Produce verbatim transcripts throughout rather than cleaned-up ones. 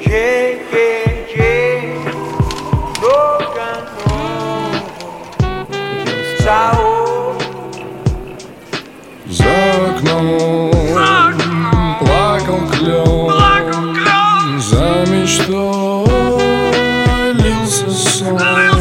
Yeah, yeah, yeah. Ciao. За окном плакал клен, за мечтой лился сон.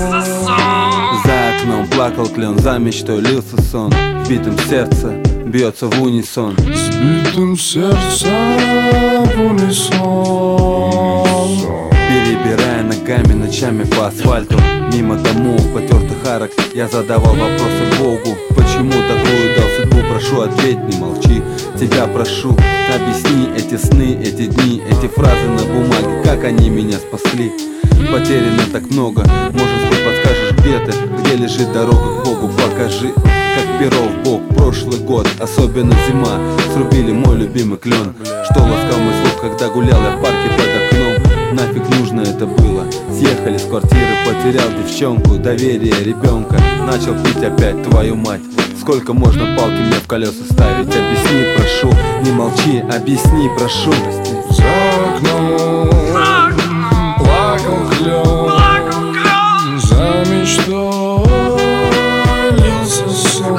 За окном плакал клен, за мечтой лился сон. В битом сердце бьется в унисон. С битым сердцем в унисон. Перебирая ногами ночами по асфальту, мимо домов, потертых арок, я задавал вопросы Богу. Почему такую дал судьбу? Прошу, ответь, не молчи. Тебя прошу, объясни эти сны, эти дни, эти фразы на бумаге, как они меня спасли. Потеряно так много, может быть подскажешь, где ты, где лежит дорога к Богу, покажи. Как перо в бок, прошлый год, особенно зима, срубили мой любимый клен, что ласкал мой слух, когда гулял я в парке под окном. Нафиг нужно это было? Съехали с квартиры, потерял девчонку, доверие ребенка, начал пить опять, твою мать. Сколько можно палки мне в колеса ставить? Объясни, прошу, не молчи, объясни, прошу. За окном плакал клен, за мечтой лился сон.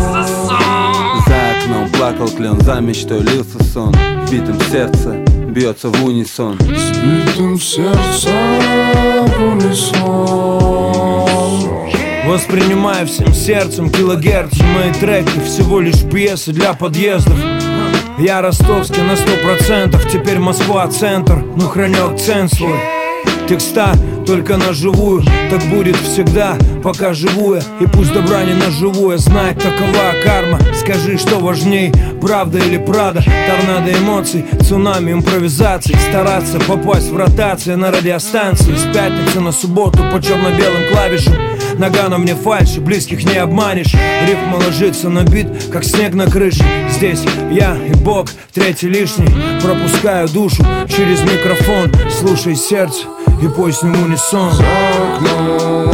За окном плакал клен, за мечтой лился сон. В битом сердце бьется в унисон. С битым сердцем в унисон. Воспринимаю всем сердцем килогерцы. Мои треки всего лишь пьесы для подъездов. Я ростовский на сто процентов. Теперь Москва центр, но храню акцент свой. Текста только на живую, так будет всегда, пока живу я. И пусть добра не наживу я, знать такова карма. Скажи, что важней, правда или правда? Торнадо эмоций, цунами импровизаций. Стараться попасть в ротацию на радиостанции. С пятницы на субботу по черно-белым клавишам. Нагано мне фальши, близких не обманешь. Рифма ложится на бит, как снег на крыше. Здесь я и Бог, третий лишний. Пропускаю душу через микрофон. Слушай сердце и пой с ним унисон. За окном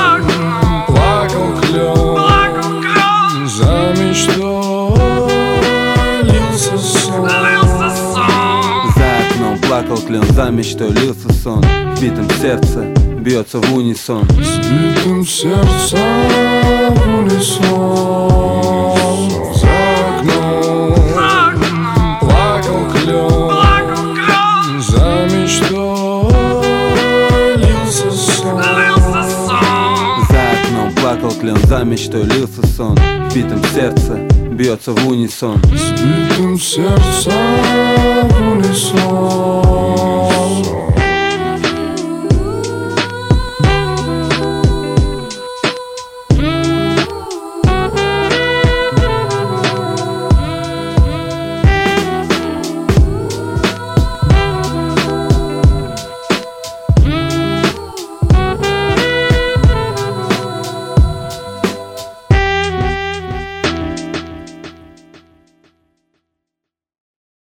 плакал клен, за мечтой лился сон. За окном плакал клен, за мечтой лился сон. В битом сердце бьется в унисон. С битым сердцем в унисон. За окном плакал клен, за мечтой лился сон. За окном плакал клен, за мечтой лился сон. В битом сердце бьется в унисон. С битым сердцем в унисон.